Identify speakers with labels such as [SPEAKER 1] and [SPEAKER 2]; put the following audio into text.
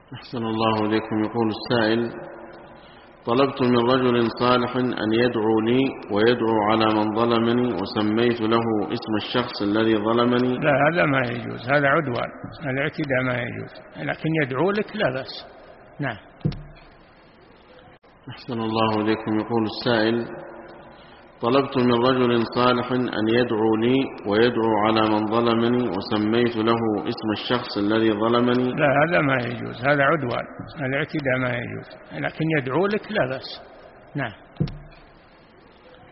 [SPEAKER 1] أحسن الله إليكم. يقول السائل: طلبت من رجل صالح أن يدعو لي ويدعو على من ظلمني، وسميت له اسم الشخص الذي ظلمني.
[SPEAKER 2] لا، هذا ما يجوز، هذا عدوان، الاعتداء ما يجوز، لكن يدعو لك لا بأس. نعم.
[SPEAKER 1] أحسن الله إليكم. يقول السائل: طلبت من رجل صالح أن يدعو لي ويدعو على من ظلمني، وسميت له اسم الشخص الذي ظلمني.
[SPEAKER 2] لا، هذا ما يجوز، هذا عدوان، الاعتداء ما يجوز، لكن يدعو لك لا بأس. نعم.